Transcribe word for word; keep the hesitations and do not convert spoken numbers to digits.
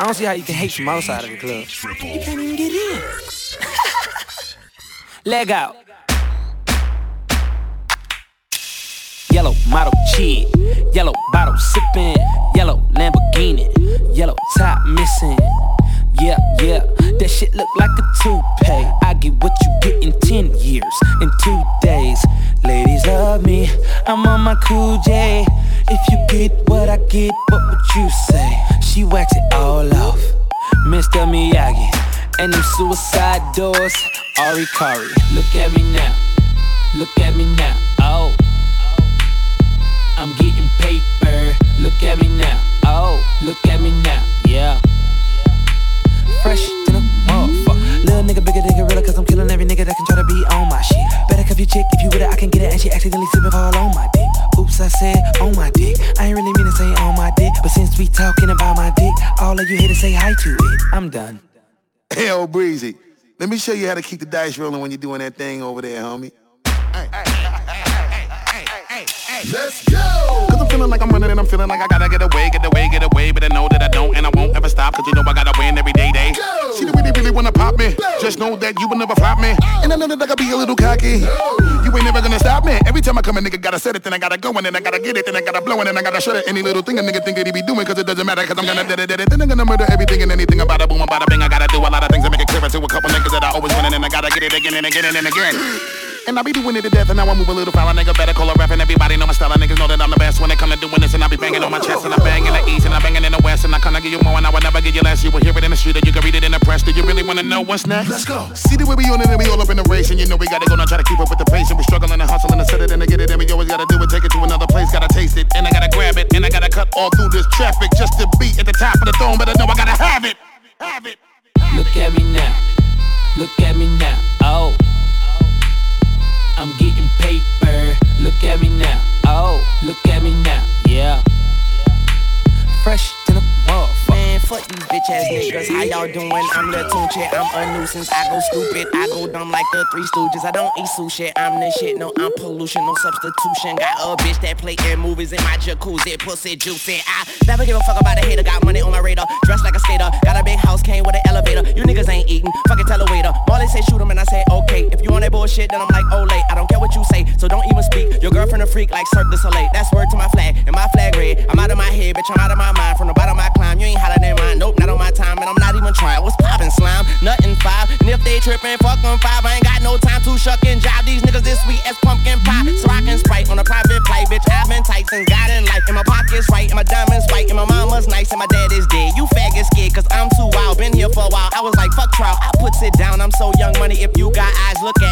I don't see how you can hate from outside of the club. You can't even get in. Leg out. Yellow model cheat, yellow bottle sipping, yellow Lamborghini, yellow top missing. Yeah, yeah, that shit look like a toupee. I get what you get in ten years, in two days. Ladies love me, I'm on my cool J. If you get what I get, what would you say? She wax it all off, Mister Miyagi. And them suicide doors, Ari Kari. Look at me now, look at me now, oh. I'm getting paper, look at me now, oh. Look at me now, yeah. Fresh to the motherfucker. Little nigga, bigger than gorilla, cause I'm killing every nigga that can try to be on my shit. Better cuff your chick, if you with it, I can get it. And she accidentally slipping all on my dick. Oops, I said on my dick. I ain't really mean to say on my dick, but since we talking about my dick, all of you here to say hi to it. I'm done. Hey, old Breezy, let me show you how to keep the dice rolling when you're doing that thing over there, homie. Hey, hey, hey, hey, hey, hey, hey, let's go! Cause I'm feeling like I'm running and I'm feeling like I gotta get away, get away, get away. But I know that I don't and I won't ever stop, cause you know I gotta win every day, day. Go! See, they really, really wanna pop me. Go! Just know that you will never flop me. Oh! And I know that I gotta be a little cocky. No! You ain't never gonna stop me. Every time I come a nigga gotta set it, then I gotta go and then I gotta get it, then I gotta blow and then I gotta shut it. Any little thing a nigga think that he be doing, cause it doesn't matter, cause I'm gonna dead it, dead it. Then I'm gonna murder everything and anything about a boom, about a bing. I gotta do a lot of things to make it clearer to a couple niggas that I always win and then I gotta get it again and again and again. And I be doing it to death and now I move a little foul. A nigga better call a rap and everybody know my style. Niggas know that I'm the best when it come to doing this. And I be banging on my chest and I bang in the east and I banging in the west. And I kinda give you more and I would never give you less. You will hear it in the street or you can read it in the press. Do you really wanna know what's next? Let's go. See the way we on it and we all up in the race. And you know we gotta go now try to keep up with the pace. And we struggling and hustling and set it and to get it. And we always gotta do it, take it to another place. Gotta taste it and I gotta grab it. And I gotta cut all through this traffic just to be at the top of the throne. But I know I gotta have it. Have it. Look at me now. Look at me now. Oh. I'm getting paper, look at me now, oh, look at me now, yeah. Fresh to the motherfucker. Man, fuck these bitch ass niggas, how y'all doing? I'm Lil Tunchi, I'm a nuisance. I go stupid, I go dumb like the Three Stooges. I don't eat sushi, I'm the shit, no, I'm pollution, no substitution. Got a bitch that play in movies in my jacuzzi, pussy juicy. I never give a fuck about a hater, got money on my radar, dressed like a skater. Got a big house, came with an elevator. You niggas ain't eating, fucking tell a waiter. Marley say shoot him and I say okay. If you want that bullshit, then I'm like, oh late. I don't care what you say, so don't even speak. Your girlfriend a freak like Cirque du Soleil. That's word to my flag, and my flag red. I'm out of my head, bitch, I'm out of my mind. From the bottom of my climb, you ain't hotter than mine. Nope, not on my time, and I'm not even trying. What's poppin', slime? Nothing five. And if they trippin', fuck them five. I ain't got no time to shuck and jive. These niggas this sweet as pumpkin pie. So I can Sprite on a private flight, bitch. I've been tight since God in life. And my pocket's right, and my diamonds white, and my mama's nice, and my dad is dead. You faggot scared, cause I'm too wild. Been here for a while. I was like, fuck trial. I puts it down. I'm so young money. If you got eyes, look at